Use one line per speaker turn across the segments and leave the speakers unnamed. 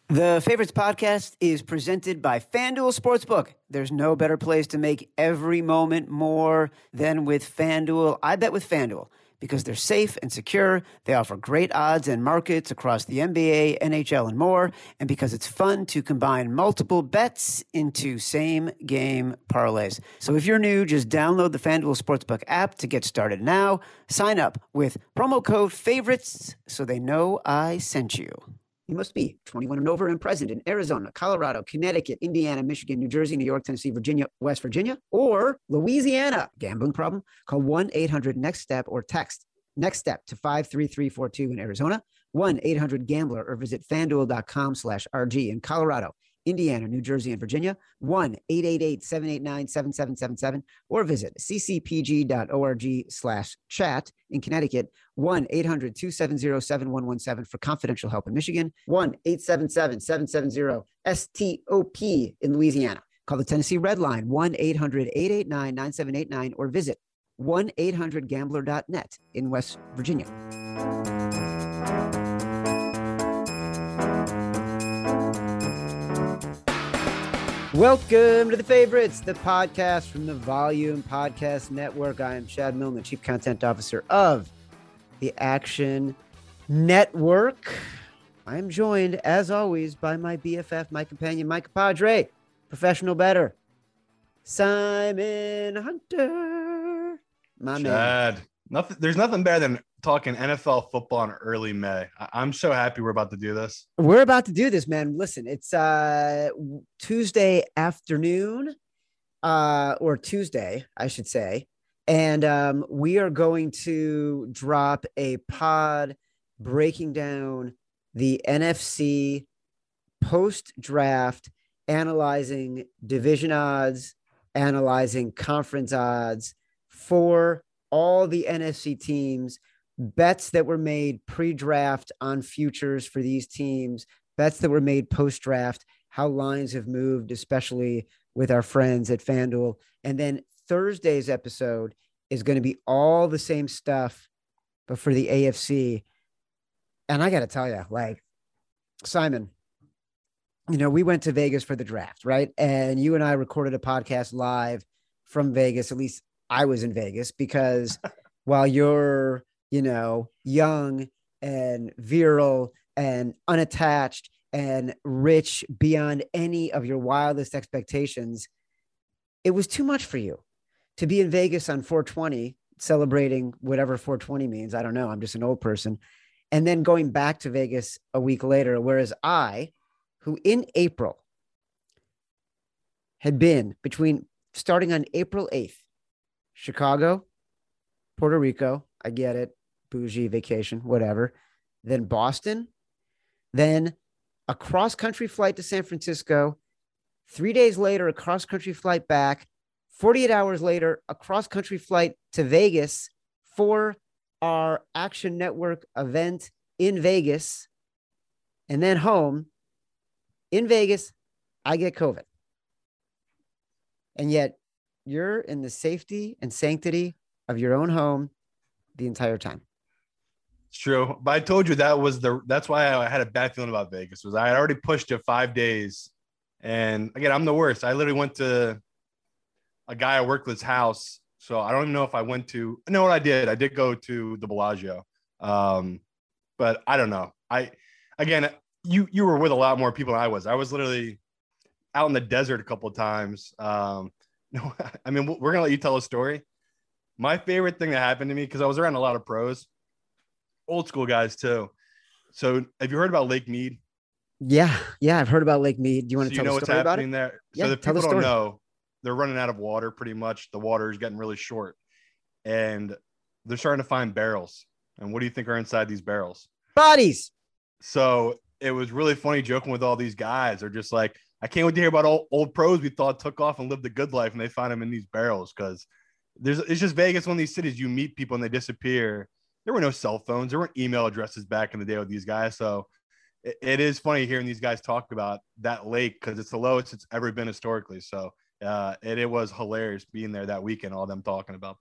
The Favorites podcast is presented by FanDuel Sportsbook. There's no better place to make every moment more than with FanDuel. I bet with FanDuel because they're safe and secure. They offer great odds and markets across the NBA, NHL, and more. And because it's fun to combine multiple bets into same-game parlays. So if you're new, just download the FanDuel Sportsbook app to get started now. Sign up with promo code FAVORITES so they know I sent you. You must be 21 and over and present in Arizona, Colorado, Connecticut, Indiana, Michigan, New Jersey, New York, Tennessee, Virginia, West Virginia, or Louisiana. Gambling problem? Call 1-800-NEXT-STEP or text NEXT STEP to 53342 in Arizona, 1-800-GAMBLER, or visit FanDuel.com/RG in Colorado, Indiana, New Jersey, and Virginia, 1-888-789-7777, or visit ccpg.org/chat in Connecticut, 1-800-270-7117 for confidential help in Michigan, 1-877-770-STOP in Louisiana. Call the Tennessee Red Line, 1-800-889-9789, or visit 1-800-GAMBLER.net in West Virginia. Welcome to The Favorites, the podcast from the Volume Podcast Network. I am Chad Millman, Chief Content Officer of the Action Network. I am joined, as always, by my BFF, my companion, my compadre, professional bettor, Simon Hunter. My
Chad,
man.
There's nothing better than talking NFL football in early May. I'm so happy we're about to do this.
We're about to do this, man. Listen, it's Tuesday afternoon, or Tuesday, I should say. And we are going to drop a pod breaking down the NFC post-draft, analyzing division odds, analyzing conference odds for all the NFC teams, bets that were made pre-draft on futures for these teams, bets that were made post-draft, how lines have moved, especially with our friends at FanDuel. And then Thursday's episode is going to be all the same stuff, but for the AFC. And I got to tell you, like, Simon, you know, we went to Vegas for the draft, right? And you and I recorded a podcast live from Vegas. At least I was in Vegas because while you're, you know, young and virile and unattached and rich beyond any of your wildest expectations, it was too much for you to be in Vegas on 420, celebrating whatever 420 means. I don't know. I'm just an old person. And then going back to Vegas a week later, whereas I, who in April had been starting on April 8th, Chicago, Puerto Rico, I get it, bougie vacation, whatever. Then Boston, then a cross-country flight to San Francisco. 3 days later, a cross-country flight back. 48 hours later, a cross-country flight to Vegas for our Action Network event in Vegas. And then home. In Vegas, I get COVID. And yet, you're in the safety and sanctity of your own home the entire time.
It's true. But I told you that's why I had a bad feeling about Vegas, was I had already pushed it 5 days. And again, I'm the worst. I literally went to a guy I worked with's house. So I don't even know if I went to, I know what I did. I did go to the Bellagio. But I don't know. You were with a lot more people than I was. I was literally out in the desert a couple of times. No, I mean, we're going to let you tell a story. My favorite thing that happened to me, because I was around a lot of pros, old school guys too. So have you heard about Lake Mead?
Yeah, I've heard about Lake Mead. Do you want to tell the story about it?
There?
Yeah,
so the people don't know, they're running out of water pretty much. The water is getting really short. And they're starting to find barrels. And what do you think are inside these barrels?
Bodies.
So it was really funny joking with all these guys. They're just like, I can't wait to hear about old pros we thought took off and lived a good life, and they find them in these barrels, because it's just Vegas, one of these cities you meet people and they disappear. There were no cell phones. There weren't email addresses back in the day with these guys. So it is funny hearing these guys talk about that lake, because it's the lowest it's ever been historically. So it was hilarious being there that weekend, all them talking about that.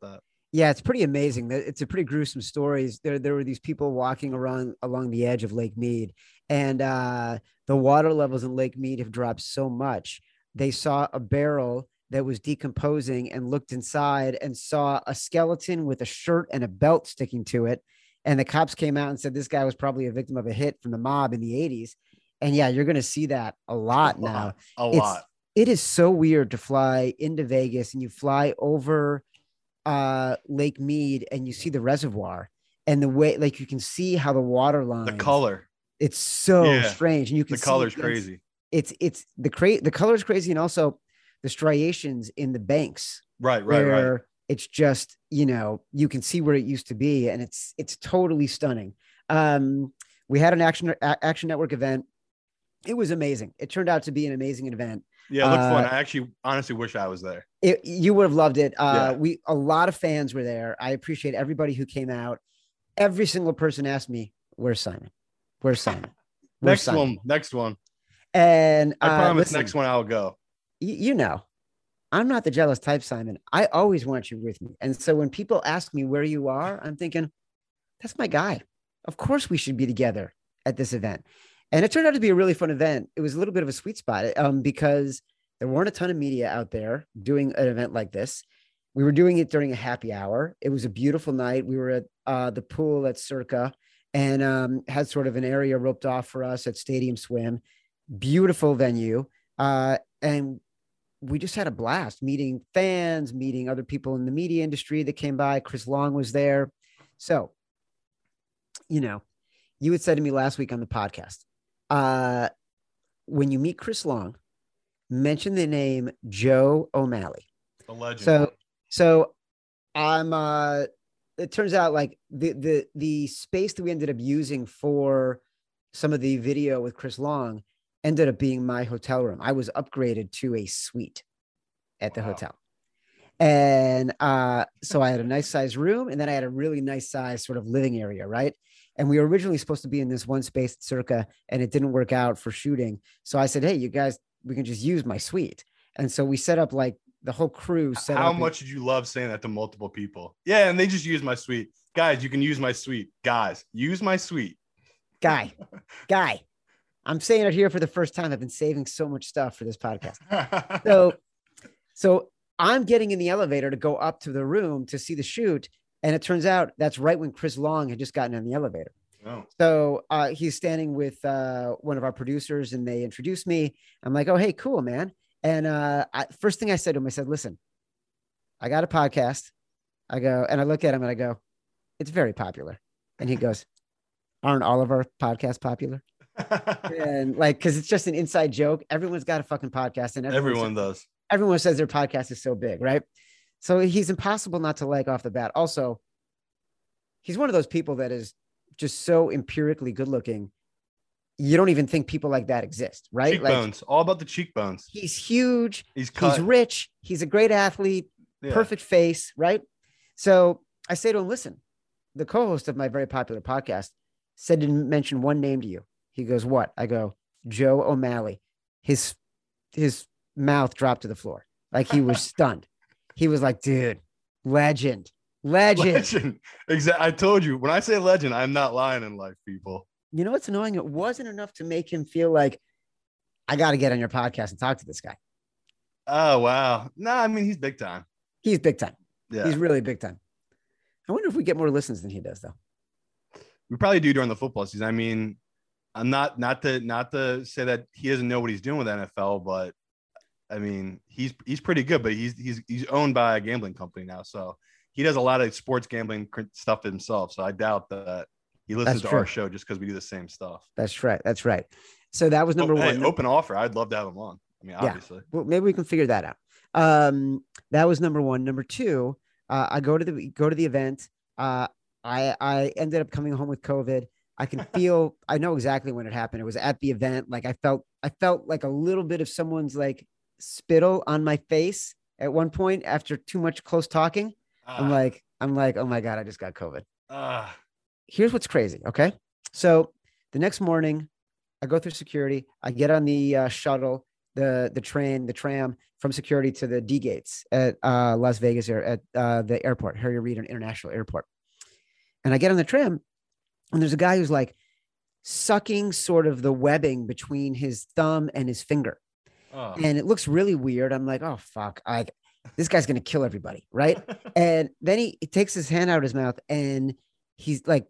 Yeah, it's pretty amazing. It's a pretty gruesome stories. There were these people walking around along the edge of Lake Mead, and the water levels in Lake Mead have dropped so much. They saw a barrel that was decomposing and looked inside and saw a skeleton with a shirt and a belt sticking to it. And the cops came out and said this guy was probably a victim of a hit from the mob in the 80s. And yeah, you're going to see that a lot now.
A
It's
lot.
it is so weird to fly into Vegas and you fly over Lake Mead and you see the reservoir and the way like you can see how the water
The
lines.
color.
It's so
Yeah.
strange, and you can
The
see
color's crazy.
it's the color is crazy, and also the striations in the banks
Right.
where it's just you can see where it used to be, and it's totally stunning. We had an Action Network event. It was amazing. It turned out to be an amazing event.
Yeah, it looked fun. I actually honestly wish I was there.
You would have loved it.
Yeah.
A lot of fans were there. I appreciate everybody who came out. Every single person asked me, "Where's Simon? Where's Simon? Where's Simon?"
Next one.
And
I promise
listen,
next one I'll go.
you know, I'm not the jealous type, Simon. I always want you with me. And so when people ask me where you are, I'm thinking, that's my guy. Of course we should be together at this event. And it turned out to be a really fun event. It was a little bit of a sweet spot because there weren't a ton of media out there doing an event like this. We were doing it during a happy hour. It was a beautiful night. We were at the pool at Circa and had sort of an area roped off for us at Stadium Swim. Beautiful venue. And we just had a blast meeting fans, meeting other people in the media industry that came by. Chris Long was there. So, you had said to me last week on the podcast, when you meet Chris Long, mention the name Joe O'Malley.
A legend.
So I'm it turns out like the space that we ended up using for some of the video with Chris Long ended up being my hotel room. I was upgraded to a suite at the hotel. And so I had a nice size room, and then I had a really nice size sort of living area, right? And we were originally supposed to be in this one space at Circa, and it didn't work out for shooting. So I said, hey, you guys, we can just use my suite. And so we set up like the whole crew set
How
up.
much did you love saying that to multiple people? Yeah, and they just use my suite. Guys, you can use my suite. Guys, use my suite.
Guy. I'm saying it here for the first time. I've been saving so much stuff for this podcast. So I'm getting in the elevator to go up to the room to see the shoot. And it turns out that's right when Chris Long had just gotten in the elevator.
Oh.
So he's standing with one of our producers, and they introduced me. I'm like, oh, hey, cool, man. And first thing I said to him, I said, listen, I got a podcast. I go, and I look at him and I go, it's very popular. And he goes, aren't all of our podcasts popular? And like, because it's just an inside joke. Everyone's got a fucking podcast, and
everyone does.
Everyone says their podcast is so big, right? So he's impossible not to like off the bat. Also, he's one of those people that is just so empirically good looking. You don't even think people like that exist, right?
Cheekbones, all about the cheekbones.
He's huge.
He's
rich. He's a great athlete. Yeah. Perfect face, right? So I say to him, listen, the co-host of my very popular podcast said to mention one name to you. He goes, what? I go, Joe O'Malley. His mouth dropped to the floor. Like he was stunned. He was like, dude, legend.
Exactly. I told you, when I say legend, I'm not lying in life, people.
You know what's annoying? It wasn't enough to make him feel like I got to get on your podcast and talk to this guy.
Oh, wow. No, I mean, he's big time.
He's big time.
Yeah.
He's really big time. I wonder if we get more listens than he does, though.
We probably do during the football season. I mean, I'm not to say that he doesn't know what he's doing with NFL, but I mean, he's pretty good, but he's owned by a gambling company now. So he does a lot of sports gambling stuff himself. So I doubt that he listens to our show just because we do the same stuff.
That's right. That's right. So that was number one.
Hey, open offer. I'd love to have him on. I mean, obviously.
Well, maybe we can figure that out. That was number one. Number two, I go to the event. I ended up coming home with COVID. I know exactly when it happened. It was at the event. Like I felt like a little bit of someone's like spittle on my face at one point after too much close talking. I'm like, oh my God, I just got COVID. Here's what's crazy. Okay. So the next morning I go through security, I get on the shuttle the tram from security to the D gates at Las Vegas at the airport, Harry Reid International Airport. And I get on the tram, and there's a guy who's like sucking sort of the webbing between his thumb and his finger.
Oh.
And it looks really weird. I'm like, oh, fuck. This guy's going to kill everybody. Right. And then he takes his hand out of his mouth, and he's like,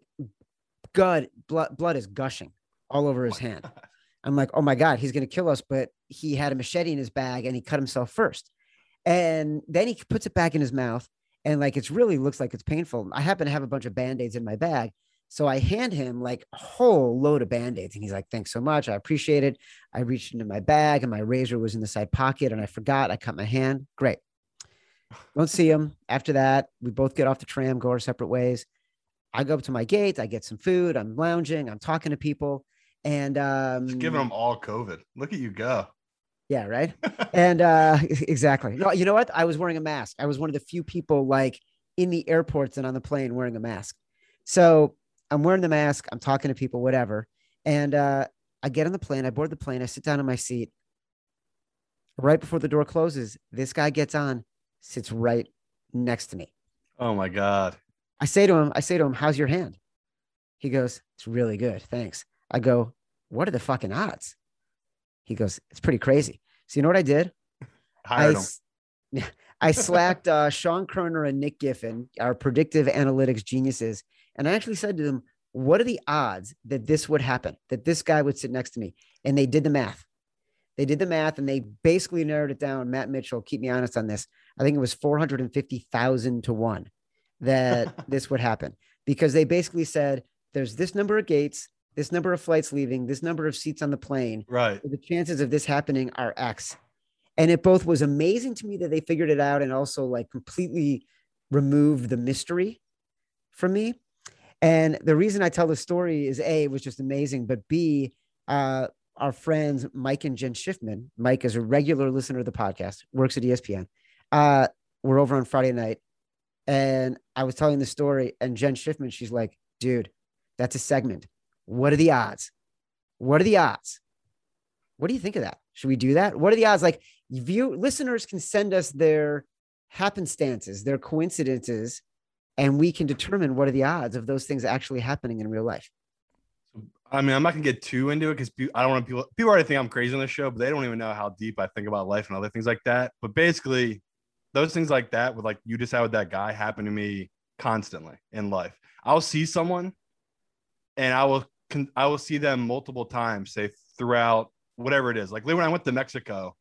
blood is gushing all over his hand.
God.
I'm like, oh my God, he's going to kill us. But he had a machete in his bag, and he cut himself first. And then he puts it back in his mouth. And like, it's really looks like it's painful. I happen to have a bunch of Band-Aids in my bag. So I hand him like a whole load of Band-Aids, and he's like, thanks so much. I appreciate it. I reached into my bag, and my razor was in the side pocket, and I forgot. I cut my hand. Great. Don't see him. After that, we both get off the tram, go our separate ways. I go up to my gate. I get some food. I'm lounging. I'm talking to people. And
Just giving them all COVID. Look at you go.
Yeah, right. And exactly. No, you know what? I was wearing a mask. I was one of the few people like in the airports and on the plane wearing a mask. So I'm wearing the mask. I'm talking to people, whatever. And I get on the plane. I board the plane. I sit down in my seat. Right before the door closes, this guy gets on, sits right next to me.
Oh my God.
I say to him, how's your hand? He goes, it's really good. Thanks. I go, what are the fucking odds? He goes, it's pretty crazy. So you know what I did?
Hired him.
I slacked Sean Kroner and Nick Giffen, our predictive analytics geniuses. And I actually said to them, what are the odds that this would happen, that this guy would sit next to me? And they did the math. And they basically narrowed it down. Matt Mitchell, keep me honest on this. I think it was 450,000 to 1 that this would happen, because they basically said there's this number of gates, this number of flights leaving, this number of seats on the plane.
Right.
The chances of this happening are X. And it both was amazing to me that they figured it out, and also like completely removed the mystery from me. And the reason I tell the story is A, it was just amazing, but B, our friends Mike and Jen Schiffman. Mike is a regular listener of the podcast, works at ESPN. We're over on Friday night, and I was telling the story, and Jen Schiffman, she's like, dude, that's a segment. What are the odds? What are the odds? What do you think of that? Should we do that? What are the odds? Like, listeners can send us their happenstances, their coincidences, and we can determine what are the odds of those things actually happening in real life.
I mean, I'm not gonna get too into it because I don't want people already think I'm crazy on the show, but they don't even know how deep I think about life and other things like that. But basically, those things like that, with like you just had with that guy, happen to me constantly in life. I'll see someone, and I will see them multiple times, say throughout whatever it is. Like when I went to Mexico,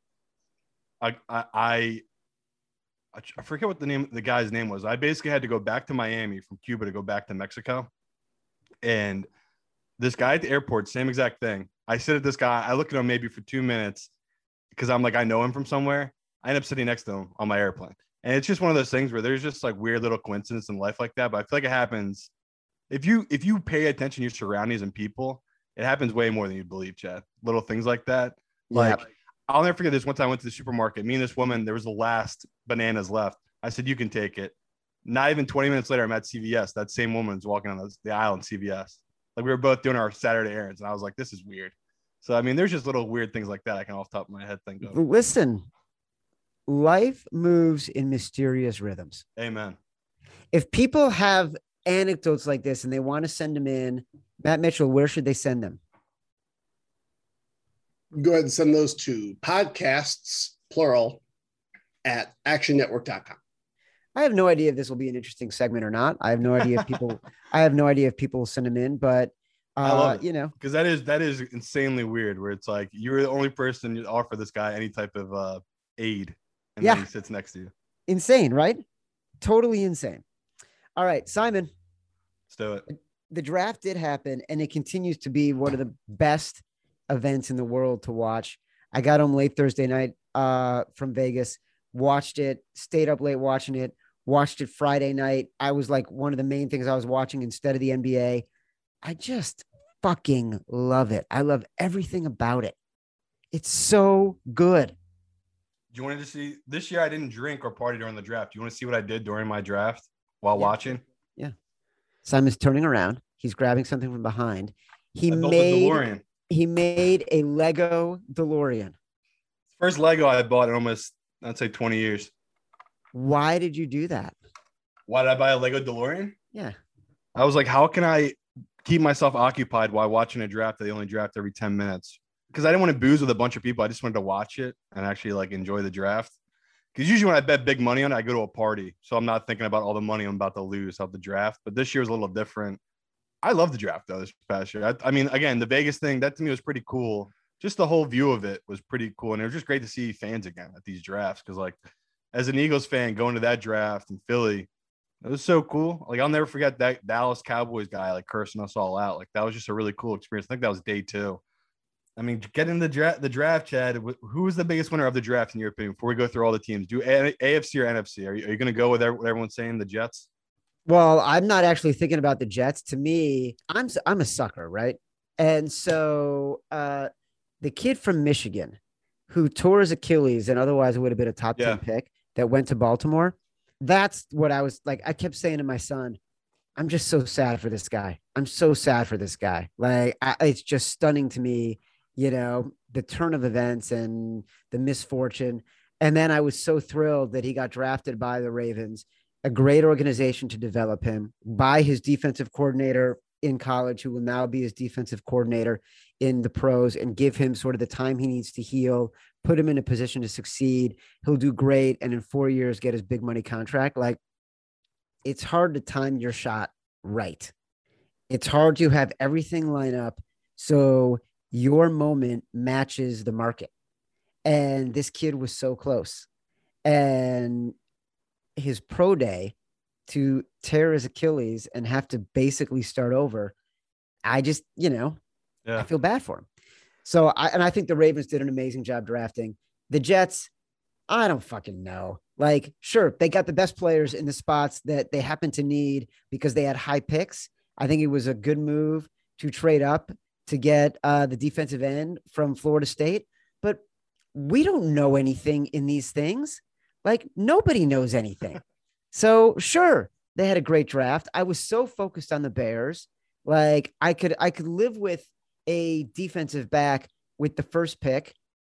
I forget what the guy's name was. I basically had to go back to Miami from Cuba to go back to Mexico, and this guy at the airport, same exact thing. I sit at this guy. I look at him maybe for 2 minutes because I'm like, I know him from somewhere. I end up sitting next to him on my airplane. And it's just one of those things where there's just like weird little coincidences in life like that. But I feel like it happens. If you pay attention to your surroundings and people, it happens way more than you'd believe, Chad. Little things like that. Like, I'll never forget this. One time I went to the supermarket. Me and this woman, there was the last bananas left. I said, you can take it. Not even 20 minutes later, I'm at CVS. That same woman's walking on the aisle in CVS. Like we were both doing our Saturday errands, and I was like, this is weird. So, I mean, there's just little weird things like that I can off the top of my head think of.
Listen, life moves in mysterious rhythms.
Amen.
If people have anecdotes like this and they want to send them in, Matt Mitchell, where should they send them?
Go ahead and send those to podcasts, plural, at actionnetwork.com.
I have no idea if this will be an interesting segment or not. I have no idea if people will send them in, but
I love it,
you know,
because that is insanely weird where it's like you're the only person to offer this guy any type of aid, and then he sits next to you.
Insane, right? Totally insane. All right, Simon.
Let's do it.
The draft did happen, and it continues to be one of the best events in the world to watch. I got home late Thursday night from Vegas, watched it, stayed up late watching it, watched it Friday night. I was like one of the main things I was watching instead of the NBA. I just fucking love it. I love everything about it. It's so good.
Do you want to see this year? I didn't drink or party during the draft. Do you want to see what I did during my draft while watching?
Yeah. Simon's turning around. He's grabbing something from behind. He
made a Lego DeLorean.
It's
First Lego I bought in almost, I'd say 20 years.
Why did you do that?
Why did I buy a Lego DeLorean?
Yeah.
I was like, how can I keep myself occupied while watching a draft that they only draft every 10 minutes? Because I didn't want to booze with a bunch of people. I just wanted to watch it and actually like enjoy the draft. Because usually when I bet big money on it, I go to a party. So I'm not thinking about all the money I'm about to lose out the draft. But this year was a little different. I love the draft though this past year. I mean, again, the Vegas thing, that to me was pretty cool. Just the whole view of it was pretty cool. And it was just great to see fans again at these drafts. Because like as an Eagles fan going to that draft in Philly, it was so cool. Like I'll never forget that Dallas Cowboys guy like cursing us all out. Like that was just a really cool experience. I think that was day 2. I mean, getting the draft, Chad. Who was the biggest winner of the draft in your opinion? Before we go through all the teams, do AFC or NFC? Are you going to go with what everyone's saying? The Jets.
Well, I'm not actually thinking about the Jets. To me, I'm a sucker, right? And so the kid from Michigan who tore his Achilles and otherwise would have been a top 10 pick that went to Baltimore. That's what I was like. I kept saying to my son, I'm just so sad for this guy. I'm so sad for this guy. Like it's just stunning to me, the turn of events and the misfortune. And then I was so thrilled that he got drafted by the Ravens, a great organization to develop him, by his defensive coordinator in college, who will now be his defensive coordinator in the pros, and give him sort of the time he needs to heal, put him in a position to succeed. He'll do great. And in 4 years, get his big money contract. Like it's hard to time your shot right. It's hard to have everything line up so your moment matches the market. And this kid was so close. And his pro day to tear his Achilles and have to basically start over, I just, I feel bad for him. So I think the Ravens did an amazing job drafting. The Jets, I don't fucking know. Like, sure, they got the best players in the spots that they happen to need because they had high picks. I think it was a good move to trade up to get the defensive end from Florida State. But we don't know anything in these things. Like nobody knows anything. So sure, they had a great draft. I was so focused on the Bears. Like I could live with a defensive back with the first pick.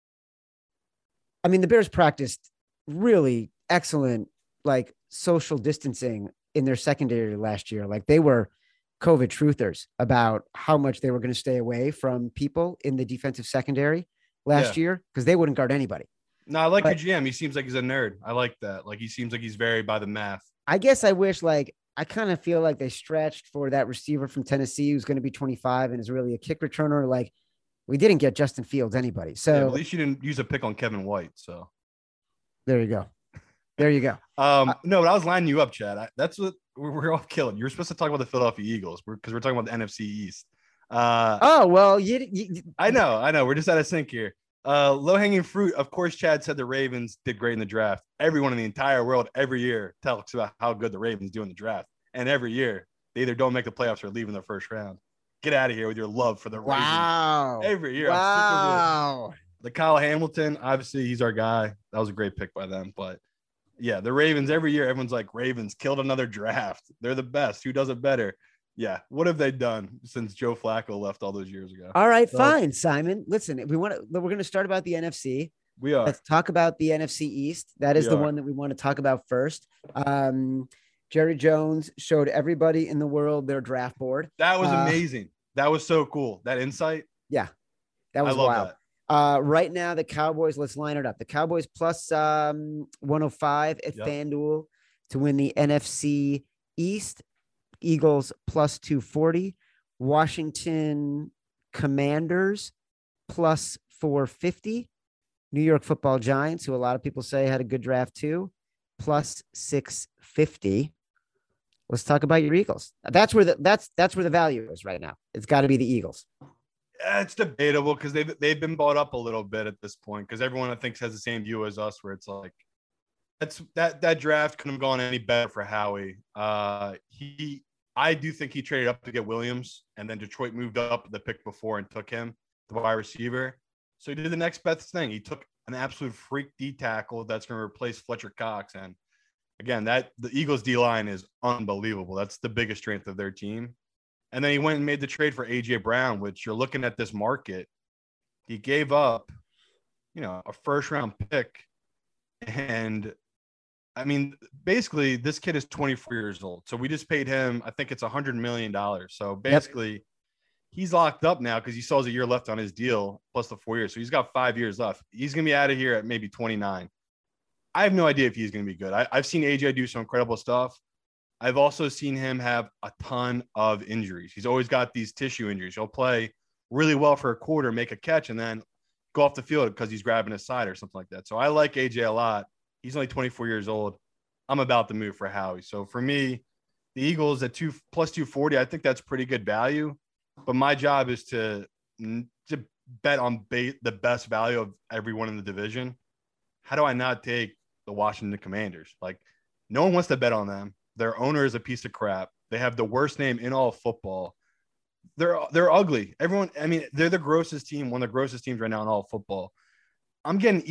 I mean, the Bears practiced really excellent, like social distancing in their secondary last year. Like they were COVID truthers about how much they were going to stay away from people in the defensive secondary last year because they wouldn't guard anybody.
No, I like your GM. He seems like he's a nerd. I like that. Like he seems like he's very by the math.
I guess I wish I kind of feel like they stretched for that receiver from Tennessee who's going to be 25 and is really a kick returner. Like we didn't get Justin Fields anybody. So
at least you didn't use a pick on Kevin White. So
there you go. There you go.
No, but I was lining you up, Chad. That's what we're all killing. You're supposed to talk about the Philadelphia Eagles because we're talking about the NFC East.
I
know. We're just out of sync here. Low hanging fruit. Of course, Chad said the Ravens did great in the draft. Everyone in the entire world every year talks about how good the Ravens do in the draft. And every year they either don't make the playoffs or leave in the first round. Get out of here with your love for the Ravens. Every year.
Wow.
I'm sick of it. The Kyle Hamilton, obviously he's our guy. That was a great pick by them. But yeah, the Ravens every year, everyone's like, Ravens killed another draft. They're the best. Who does it better? Yeah. What have they done since Joe Flacco left all those years ago?
All right, fine, Simon. Listen, we're going to start about the NFC.
We are.
Let's talk about the NFC East. That is the one that we want to talk about first. Jerry Jones showed everybody in the world their draft board.
That was amazing. That was so cool. That insight.
Yeah. That was wild. That. Right now, the Cowboys, let's line it up. The Cowboys plus 105 at FanDuel to win the NFC East. Eagles plus 240. Washington Commanders plus 450. New York Football Giants, who a lot of people say had a good draft too, plus 650. Let's talk about your Eagles. That's where the value is right now. It's got to be the Eagles.
Yeah, it's debatable because they've been bought up a little bit at this point because everyone I think has the same view as us, where it's like that draft couldn't have gone any better for Howie. I do think he traded up to get Williams, and then Detroit moved up the pick before and took him, the wide receiver. So he did the next best thing. He took an absolute freak D tackle that's going to replace Fletcher Cox. And again, the Eagles D line is unbelievable. That's the biggest strength of their team. And then he went and made the trade for AJ Brown, which you're looking at this market. He gave up a first round pick. And I mean, basically, this kid is 24 years old. So we just paid him, I think it's $100 million. So basically, he's locked up now because he still has a year left on his deal plus the 4 years. So he's got 5 years left. He's going to be out of here at maybe 29. I have no idea if he's going to be good. I've seen AJ do some incredible stuff. I've also seen him have a ton of injuries. He's always got these tissue injuries. He'll play really well for a quarter, make a catch, and then go off the field because he's grabbing his side or something like that. So I like AJ a lot. He's only 24 years old. I'm about to move for Howie. So for me, the Eagles at plus 240, I think that's pretty good value. But my job is to bet on the best value of everyone in the division. How do I not take the Washington Commanders? Like, no one wants to bet on them. Their owner is a piece of crap. They have the worst name in all of football. They're ugly. Everyone, I mean, they're the grossest team, one of the grossest teams right now in all of football. I'm getting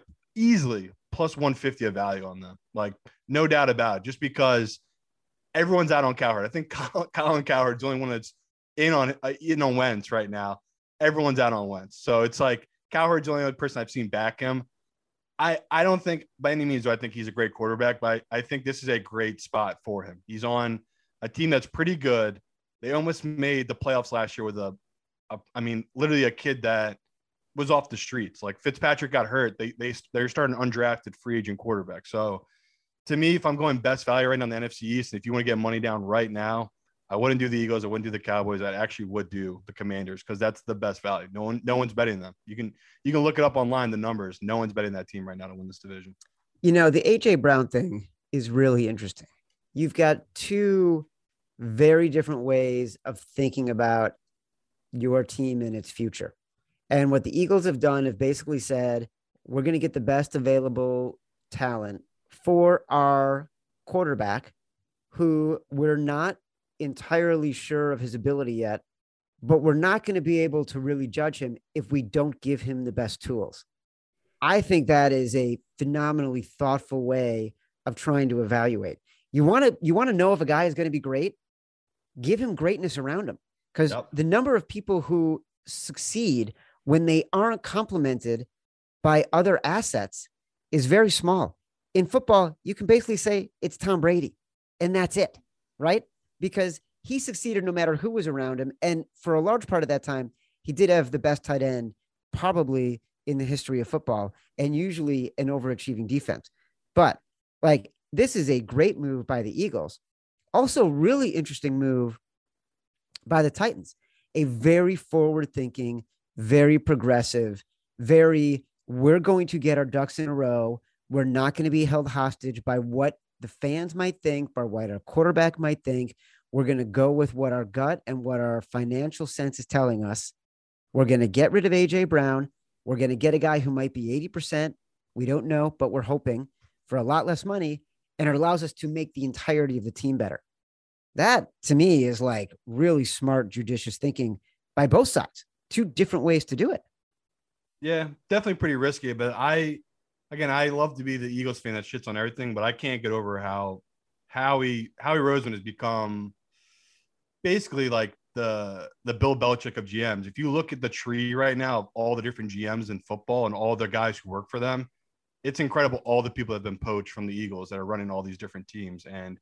easily plus 150 of value on them. Like, no doubt about it, just because everyone's out on Cowherd. I think Colin Cowherd's the only one that's in on Wentz right now. Everyone's out on Wentz. So it's like Cowherd's the only other person I've seen back him. I don't think by any means do I think he's a great quarterback, but I think this is a great spot for him. He's on a team that's pretty good. They almost made the playoffs last year with literally a kid that was off the streets. Like, Fitzpatrick got hurt. They're starting an undrafted free agent quarterback. So to me, if I'm going best value right now in the NFC East, if you want to get money down right now, I wouldn't do the Eagles. I wouldn't do the Cowboys. I actually would do the Commanders because that's the best value. No one's betting them. You can look it up online, the numbers. No one's betting that team right now to win this division.
The AJ Brown thing is really interesting. You've got two very different ways of thinking about your team and its future. And what the Eagles have done have basically said, we're going to get the best available talent for our quarterback, who we're not entirely sure of his ability yet, but we're not going to be able to really judge him if we don't give him the best tools. I think that is a phenomenally thoughtful way of trying to evaluate. You want to know if a guy is going to be great, give him greatness around him, because the number of people who succeed when they aren't complemented by other assets is very small. In football, you can basically say it's Tom Brady, and that's it, right? Because he succeeded no matter who was around him. And for a large part of that time, he did have the best tight end probably in the history of football, and usually an overachieving defense. But like, this is a great move by the Eagles. Also, really interesting move by the Titans. A very forward-thinking, very progressive, we're going to get our ducks in a row. We're not going to be held hostage by what the fans might think, by what our quarterback might think. We're going to go with what our gut and what our financial sense is telling us. We're going to get rid of AJ Brown. We're going to get a guy who might be 80%. We don't know, but we're hoping for a lot less money. And it allows us to make the entirety of the team better. That, to me, is like really smart, judicious thinking by both sides. Two different ways to do it.
Yeah, definitely pretty risky. But I love to be the Eagles fan that shits on everything, but I can't get over how Howie Roseman has become basically like the Bill Belichick of GMs. If you look at the tree right now of all the different GMs in football and all the guys who work for them, it's incredible. All the people that have been poached from the Eagles that are running all these different teams. And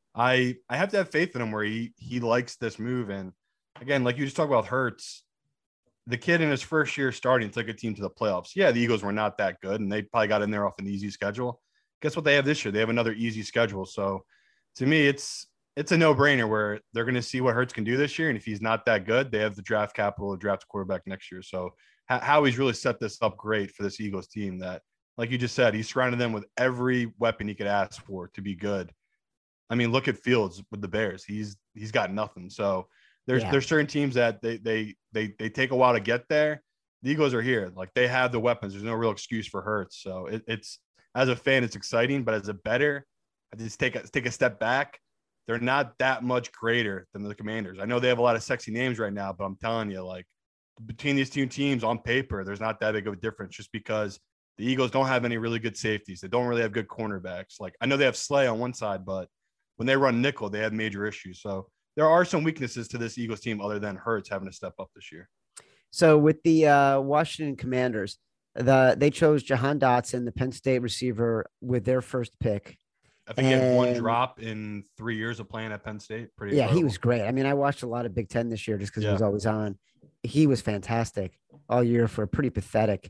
I have to have faith in him where he likes this move. And again, like you just talk about Hurts, the kid in his first year starting took a team to the playoffs. Yeah, the Eagles were not that good, and they probably got in there off an easy schedule. Guess what they have this year? They have another easy schedule. So to me, it's a no-brainer where they're going to see what Hurts can do this year. And if he's not that good, they have the draft capital to draft a quarterback next year. So Howie's really set this up great for this Eagles team that, like you just said, he's surrounded them with every weapon he could ask for to be good. I mean, look at Fields with the Bears. He's got nothing. So there's certain teams that they take a while to get there. The Eagles are here. Like, they have the weapons. There's no real excuse for Hurts. So it's as a fan, it's exciting, but as a bettor, I just take a step back. They're not that much greater than the Commanders. I know they have a lot of sexy names right now, but I'm telling you, like, between these two teams on paper, there's not that big of a difference just because the Eagles don't have any really good safeties. They don't really have good cornerbacks. Like, I know they have Slay on one side, but when they run nickel, they have major issues. So there are some weaknesses to this Eagles team other than Hurts having to step up this year.
So with the Washington Commanders, They chose Jahan Dotson, the Penn State receiver, with their first pick.
I think he had one drop in 3 years of playing at Penn State. Pretty incredible.
He was great. I mean, I watched a lot of Big Ten this year just because he was always on. He was fantastic all year for a pretty pathetic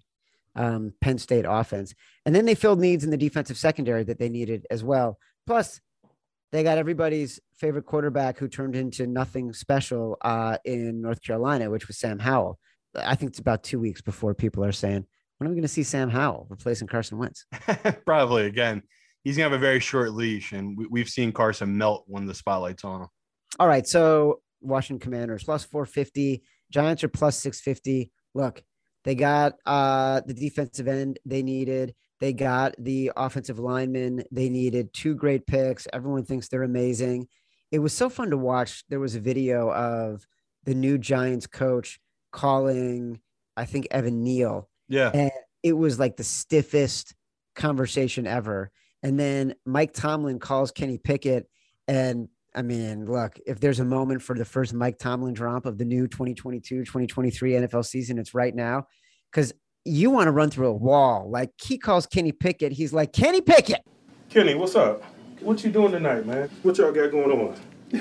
Penn State offense. And then they filled needs in the defensive secondary that they needed as well. Plus, they got everybody's favorite quarterback who turned into nothing special in North Carolina, which was Sam Howell. I think it's about 2 weeks before people are saying, when are we going to see Sam Howell replacing Carson Wentz?
Probably. Again, he's going to have a very short leash, and we've seen Carson melt when the spotlight's on him.
All right, so Washington Commanders plus 450. Giants are plus 650. Look, they got the defensive end they needed. They got the offensive lineman they needed. 2 great picks. Everyone thinks they're amazing. It was so fun to watch. There was a video of the new Giants coach calling, I think, Evan Neal.
Yeah.
And it was like the stiffest conversation ever. And then Mike Tomlin calls Kenny Pickett. And I mean, look, if there's a moment for the first Mike Tomlin drop of the new 2022-2023 NFL season, it's right now. Because you want to run through a wall. Like, he calls Kenny Pickett. He's like, Kenny Pickett.
Kenny, what's up? What you doing tonight, man? What y'all got going on?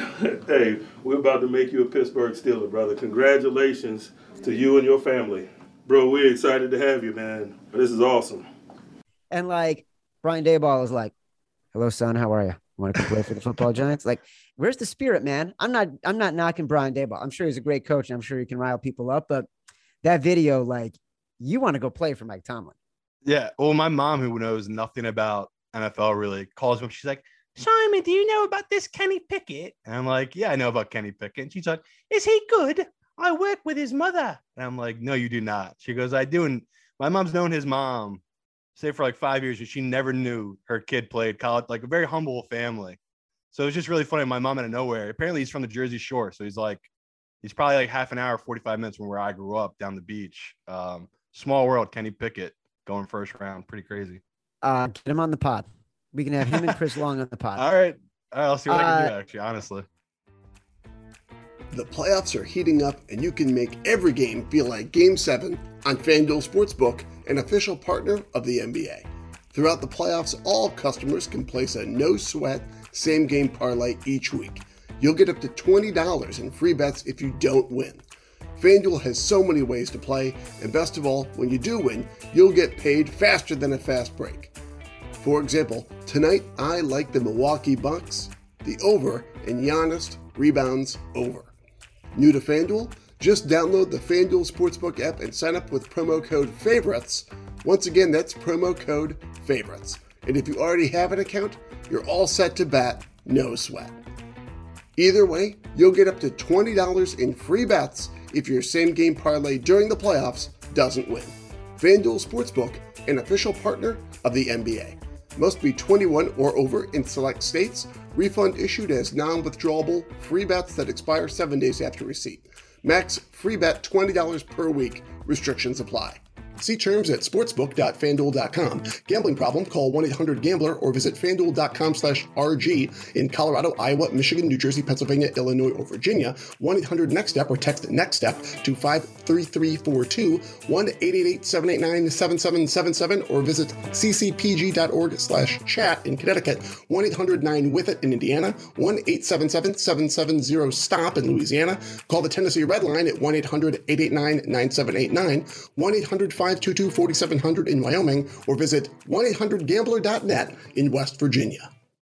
Hey, we're about to make you a Pittsburgh Steeler, brother. Congratulations to you and your family. Bro, we're excited to have you, man. This is awesome.
And like, Brian Daboll is like, hello, son, how are you? Want to come play for the football Giants? Like, where's the spirit, man? I'm not knocking Brian Daboll. I'm sure he's a great coach, and I'm sure he can rile people up. But that video, like, you want to go play for Mike Tomlin.
Yeah. Well, my mom, who knows nothing about NFL, really calls me. She's like, Simon, do you know about this Kenny Pickett? And I'm like, yeah, I know about Kenny Pickett. And she's like, is he good? I work with his mother. And I'm like, no, you do not. She goes, I do. And my mom's known his mom, say, for like 5 years, and she never knew her kid played college, like a very humble family. So it's just really funny. My mom out of nowhere, apparently he's from the Jersey Shore. So he's probably like half an hour, 45 minutes from where I grew up down the beach. Small world, Kenny Pickett going first round. Pretty crazy.
Get him on the pod. We can have him and Chris Long on the pod.
All right. I'll see what I can do, actually, honestly.
The playoffs are heating up, and you can make every game feel like Game 7 on FanDuel Sportsbook, an official partner of the NBA. Throughout the playoffs, all customers can place a no-sweat same-game parlay each week. You'll get up to $20 in free bets if you don't win. FanDuel has so many ways to play, and best of all, when you do win, you'll get paid faster than a fast break. For example, tonight I like the Milwaukee Bucks, the over, and Giannis rebounds over. New to FanDuel? Just download the FanDuel Sportsbook app and sign up with promo code FAVORITES. Once again, that's promo code FAVORITES. And if you already have an account, you're all set to bet, no sweat. Either way, you'll get up to $20 in free bets if your same-game parlay during the playoffs doesn't win. FanDuel Sportsbook, an official partner of the NBA. Must be 21 or over in select states. Refund issued as non-withdrawable free bets that expire 7 days after receipt. Max free bet $20 per week. Restrictions apply. See terms at sportsbook.fanduel.com. Gambling problem? Call 1-800-GAMBLER or visit fanduel.com/RG. In Colorado, Iowa, Michigan, New Jersey, Pennsylvania, Illinois, or Virginia, 1-800-NEXT-STEP or text NEXT-STEP to 53342, 1-888-789-7777, or visit ccpg.org/chat in Connecticut, 1-800-9-WITH-IT in Indiana, 1-877-770-STOP in Louisiana. Call the Tennessee Red Line at 1-800-889-9789, 1-800-522-4700 in Wyoming, or visit 1-800-GAMBLER.net in West Virginia.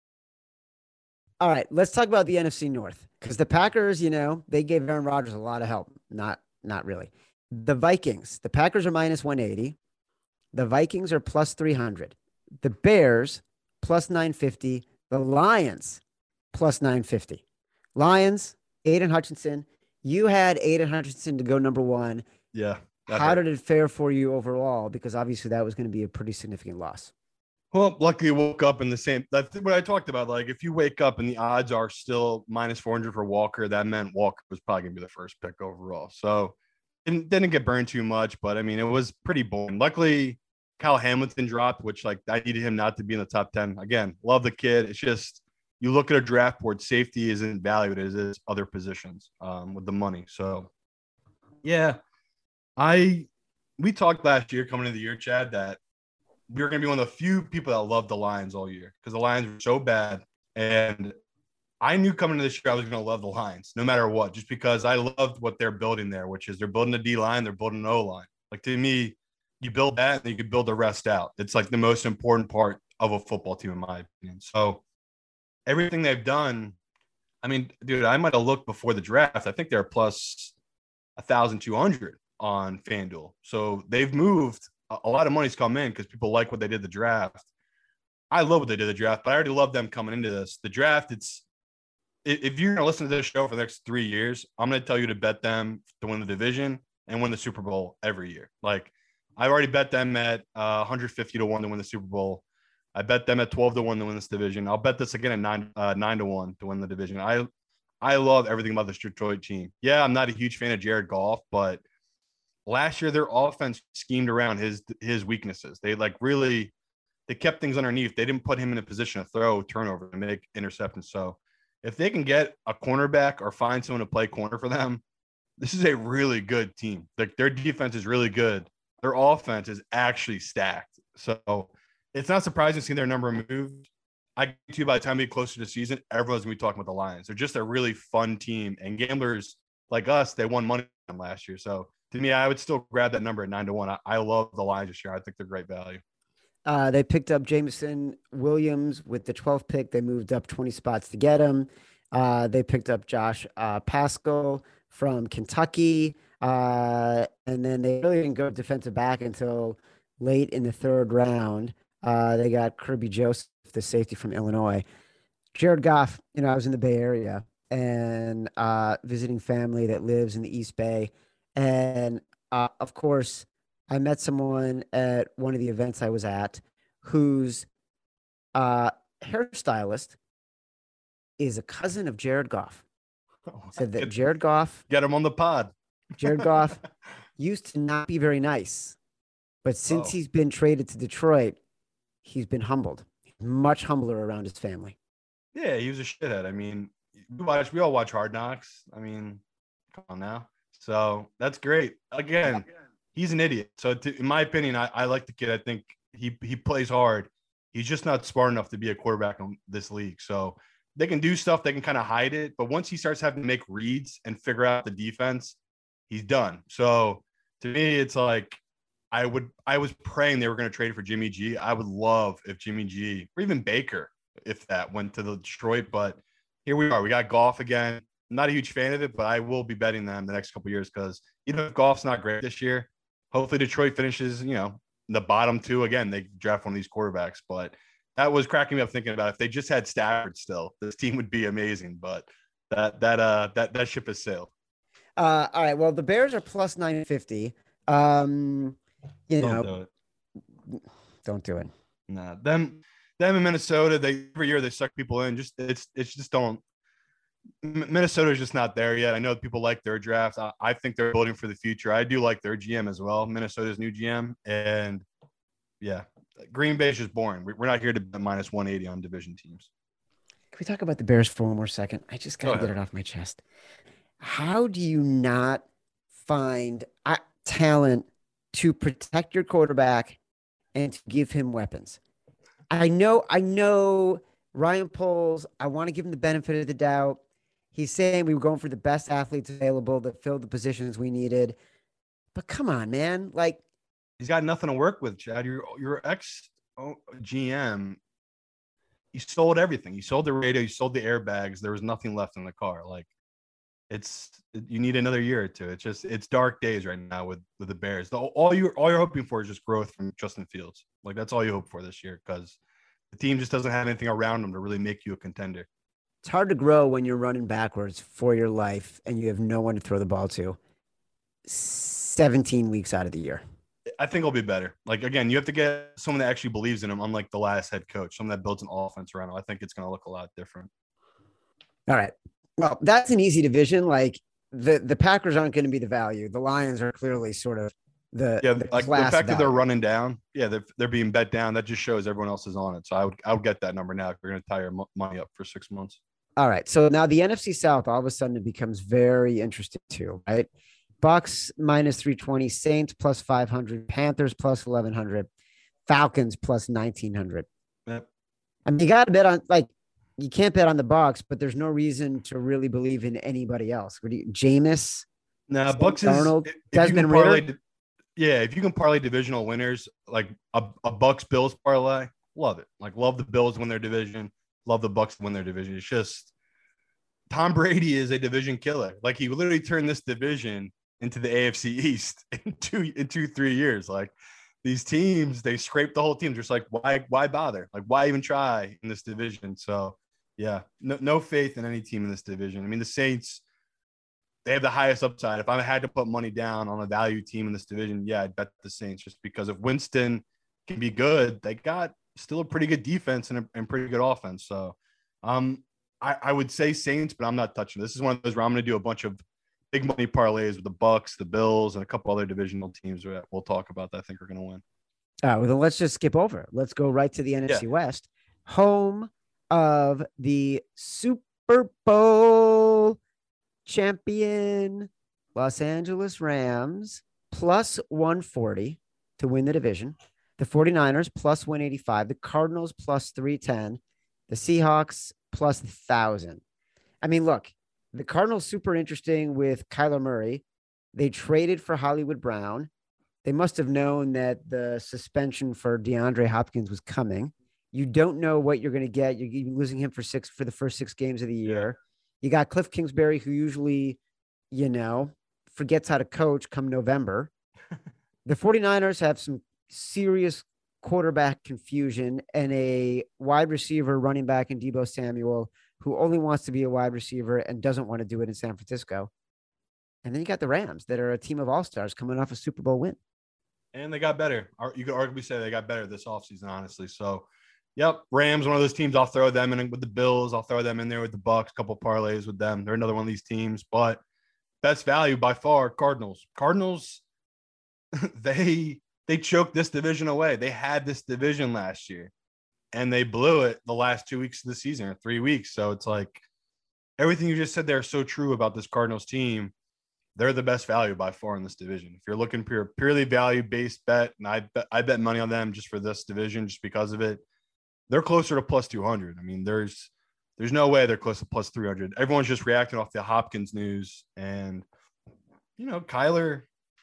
All right, let's talk about the NFC North, because the Packers, they gave Aaron Rodgers a lot of help. Not really. The Vikings, the Packers are minus 180. The Vikings are plus 300. The Bears, plus 950. The Lions, plus 950. Lions, Aiden Hutchinson. You had Aiden Hutchinson to go number one.
Yeah.
How did it fare for you overall? Because obviously that was going to be a pretty significant loss.
Well, luckily woke up in the same. That's what I talked about. Like, if you wake up and the odds are still minus 400 for Walker, that meant Walker was probably going to be the first pick overall. So didn't get burned too much, but I mean, it was pretty boring. Luckily, Kyle Hamilton dropped, which I needed him not to be in the top 10. Again, love the kid. It's just, you look at a draft board, safety isn't valued as is other positions with the money. So, yeah. I we talked last year coming into the year, Chad, that we were going to be one of the few people that loved the Lions all year because the Lions were so bad. And I knew coming into this year I was going to love the Lions no matter what, just because I loved what they're building there, which is they're building a D line, they're building an O line. Like, to me, you build that and you can build the rest out. It's like the most important part of a football team, in my opinion. So everything they've done, I mean, dude, I might have looked before the draft. I think they're plus 1,200 on FanDuel. So they've moved. A lot of money's come in because people like what they did the draft. I love what they did the draft, but I already love them coming into this. The draft, if you're going to listen to this show for the next 3 years, I'm going to tell you to bet them to win the division and win the Super Bowl every year. Like, I've already bet them at 150 to 1 to win the Super Bowl. I bet them at 12 to 1 to win this division. I'll bet this again at 9 to 1 to win the division. I love everything about this Detroit team. Yeah, I'm not a huge fan of Jared Goff, but last year their offense schemed around his weaknesses. They kept things underneath. They didn't put him in a position to throw turnover and make interceptions. So if they can get a cornerback or find someone to play corner for them, this is a really good team. Like, their defense is really good. Their offense is actually stacked. So it's not surprising to see their number moved. I get to you, by the time we get closer to the season, everyone's going to be talking about the Lions. They're just a really fun team. And gamblers like us, they won money last year. So to me, I would still grab that number at 9 to 1. I love the Lions this year. I think they're great value.
They picked up Jameson Williams with the 12th pick. They moved up 20 spots to get him. They picked up Josh Pascal from Kentucky. And then they really didn't go defensive back until late in the 3rd round. They got Kirby Joseph, the safety from Illinois. Jared Goff, I was in the Bay Area and visiting family that lives in the East Bay. And of course, I met someone at one of the events I was at whose hairstylist is a cousin of Jared Goff. Said that Jared Goff.
Get him on the pod.
Jared Goff used to not be very nice, but since he's been traded to Detroit, he's been humbled. Much humbler around his family. Yeah,
he was a shithead. I mean, we all watch Hard Knocks. I mean, come on now. So that's great. Again, he's an idiot. So in my opinion, I like the kid. I think he plays hard. He's just not smart enough to be a quarterback in this league. So they can do stuff. They can kind of hide it. But once he starts having to make reads and figure out the defense, he's done. So to me, it's like, I was praying they were going to trade for Jimmy G. I would love if Jimmy G or even Baker, if that went to the Detroit, but here we are. We got Goff again. I'm not a huge fan of it, but I will be betting them the next couple of years because even if Goff's not great this year, hopefully Detroit finishes, the bottom 2 again. They draft one of these quarterbacks, but that was cracking me up thinking about if they just had Stafford still, this team would be amazing. But that ship has sailed.
All right. Well, the Bears are plus 950. Don't do it.
Nah, them in Minnesota, every year they suck people in. Minnesota is just not there yet. I know people like their draft. I think they're building for the future. I do like their GM as well, Minnesota's new GM. And yeah, Green Bay is just boring. We're not here to bet minus 180 on division teams.
Can we talk about the Bears for one more second? I just got to get it off my chest. How do you not find talent to protect your quarterback and to give him weapons? I know Ryan Poles, I want to give him the benefit of the doubt. He's saying we were going for the best athletes available that filled the positions we needed. But come on, man. Like,
he's got nothing to work with, Chad. Your ex-GM, he sold everything. He sold the radio. He sold the airbags. There was nothing left in the car. Like, you need another year or two. It's dark days right now with the Bears. All you're hoping for is just growth from Justin Fields. Like, that's all you hope for this year because the team just doesn't have anything around them to really make you a contender.
It's hard to grow when you're running backwards for your life and you have no one to throw the ball to 17 weeks out of the year.
I think it'll be better. Like, again, you have to get someone that actually believes in him, unlike the last head coach, someone that builds an offense around him. I think it's going to look a lot different.
All right. Well, that's an easy division. Like, the Packers aren't going to be the value. The Lions are clearly sort of the
fact that they're running down. Yeah, they're being bet down. That just shows everyone else is on it. So I would get that number now if you're going to tie your money up for 6 months.
All right. So now the NFC South, all of a sudden, it becomes very interesting too, right? Bucks minus 320, Saints plus 500, Panthers plus 1100, Falcons plus 1900.
Yep.
I mean, you got to bet on, like, you can't bet on the Bucks, but there's no reason to really believe in anybody else. What do you, Jameis?
Now, Bucks
Darnold,
is
Desmond Ridder.
Yeah, if you can parlay divisional winners, like a Bucks Bills parlay, love it. Like, love the Bills win their division, love the Bucks win their division. It's just Tom Brady is a division killer. Like, he literally turned this division into the AFC East in 3 years. Like, these teams, they scraped the whole team. Just like, why bother? Like, why even try in this division? So, yeah, no faith in any team in this division. I mean, the Saints, they have the highest upside. If I had to put money down on a value team in this division, yeah, I'd bet the Saints, just because if Winston can be good, they got still a pretty good defense and pretty good offense. So I would say Saints, but I'm not touching. This is one of those where I'm going to do a bunch of big money parlays with the Bucks, the Bills, and a couple other divisional teams that we'll talk about that I think are going to win.
All right, well, then let's just skip over. Let's go right to the NFC West, home of the Super Bowl champion Los Angeles Rams plus 140 to win the division. The 49ers plus 185. The Cardinals plus 310. The Seahawks plus 1,000. I mean, look, the Cardinals super interesting with Kyler Murray. They traded for Hollywood Brown. They must have known that the suspension for DeAndre Hopkins was coming. You don't know what you're going to get. You're losing him for the first 6 games of the year. You got Cliff Kingsbury, who usually, forgets how to coach come November. The 49ers have some serious quarterback confusion and a wide receiver running back in Deebo Samuel, who only wants to be a wide receiver and doesn't want to do it in San Francisco. And then you got the Rams that are a team of all-stars coming off a Super Bowl win.
And they got better. You could arguably say they got better this offseason, honestly. So, yep, Rams, one of those teams. I'll throw them in with the Bills. I'll throw them in there with the Bucks, a couple of parlays with them. They're another one of these teams. But best value by far, Cardinals. Cardinals, they choked this division away. They had this division last year, and they blew it the last 2 weeks of the season, or 3 weeks. So it's like everything you just said there is so true about this Cardinals team. They're the best value by far in this division. If you're looking for a purely value-based bet, and I bet money on them just for this division, just because of it, they're closer to plus 200. I mean, there's no way they're close to plus 300. Everyone's just reacting off the Hopkins news, and Kyler.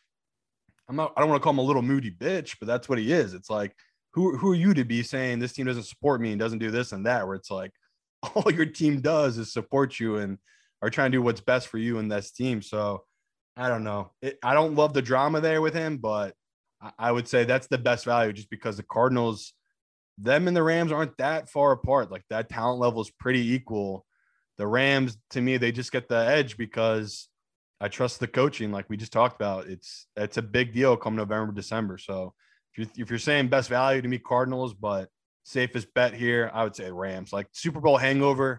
I don't want to call him a little moody bitch, but that's what he is. It's like, who are you to be saying this team doesn't support me and doesn't do this and that? Where it's like, all your team does is support you and are trying to do what's best for you and this team. So I don't know. I don't love the drama there with him, but I would say that's the best value, just because the Cardinals, them and the Rams aren't that far apart. Like, that talent level is pretty equal. The Rams, to me, they just get the edge because I trust the coaching. Like we just talked about, it's a big deal come November, December. So if you're saying best value, to me, Cardinals, but safest bet here, I would say Rams. Like Super Bowl hangover,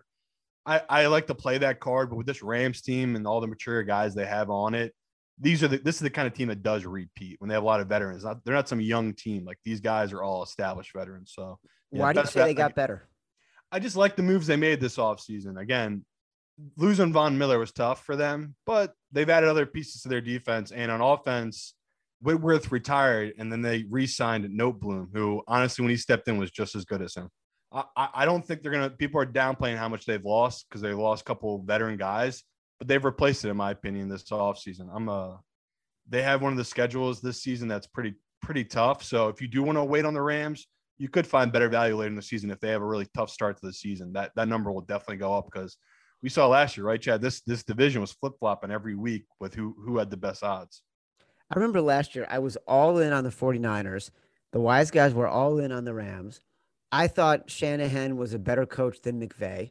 I like to play that card, but with this Rams team and all the mature guys they have on it, this is the kind of team that does repeat when they have a lot of veterans. They're not some young team. Like, these guys are all established veterans. So
why do you say they got better?
I just like the moves they made this offseason. Again, losing Von Miller was tough for them, but they've added other pieces to their defense. And on offense, Whitworth retired, and then they re-signed Noteboom, who honestly, when he stepped in, was just as good as him. I don't think people are downplaying how much they've lost, because they lost a couple veteran guys, but they've replaced it, in my opinion, this offseason. They have one of the schedules this season that's pretty tough. So if you do want to wait on the Rams, you could find better value later in the season if they have a really tough start to the season. That number will definitely go up, because we saw last year, right, Chad? This division was flip-flopping every week with who had the best odds.
I remember last year I was all in on the 49ers. The wise guys were all in on the Rams. I thought Shanahan was a better coach than McVay.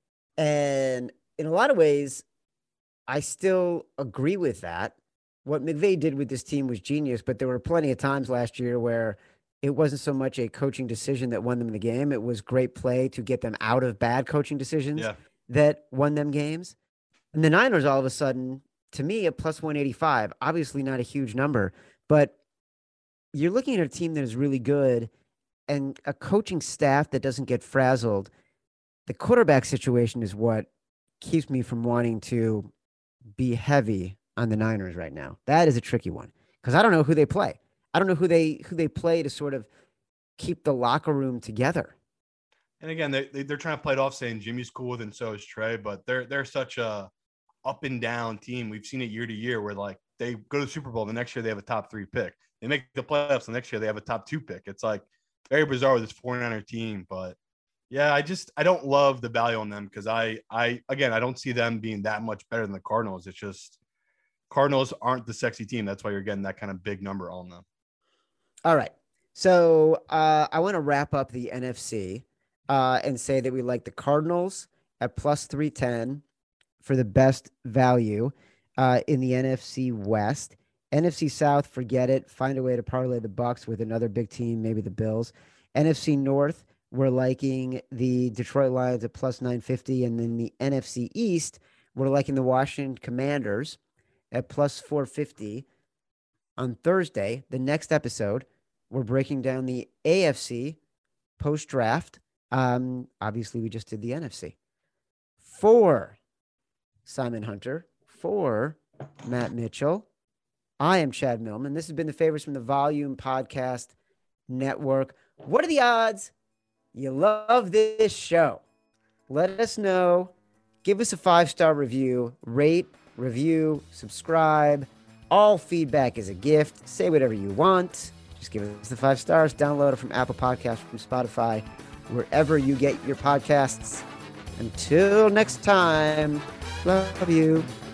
And in a lot of ways, I still agree with that. What McVay did with this team was genius, but there were plenty of times last year where it wasn't so much a coaching decision that won them the game. It was great play to get them out of bad coaching decisions that won them games. And the Niners, all of a sudden, to me, at plus 185, obviously not a huge number, but you're looking at a team that is really good and a coaching staff that doesn't get frazzled. The quarterback situation is what keeps me from wanting to be heavy on the Niners right now. That is a tricky one because I don't know who they play. I don't know who they play to sort of keep the locker room together.
And again, they're trying to play it off saying Jimmy's cool with, and so is Trey, but they're such a up and down team. We've seen it year to year where like they go to the Super Bowl, the next year they have a top 3 pick. They make the playoffs, the next year they have a top 2 pick. It's like very bizarre with this 49er team, but yeah, I don't love the value on them because I don't see them being that much better than the Cardinals. It's just Cardinals aren't the sexy team. That's why you're getting that kind of big number on them.
All right. So I want to wrap up the NFC and say that we like the Cardinals at plus 310 for the best value in the NFC West. NFC South, forget it. Find a way to parlay the Bucs with another big team, maybe the Bills. NFC North, we're liking the Detroit Lions at plus 950. And then the NFC East, we're liking the Washington Commanders at plus 450. On Thursday, the next episode, we're breaking down the AFC post-draft. Obviously, we just did the NFC. For Simon Hunter, for Matt Mitchell, I am Chad Millman. This has been the Favorites from the Volume Podcast Network. What are the odds you love this show? Let us know. Give us a 5-star review. Rate, review, subscribe. All feedback is a gift. Say whatever you want. Just give us the 5 stars. Download it from Apple Podcasts, from Spotify, wherever you get your podcasts. Until next time, love you.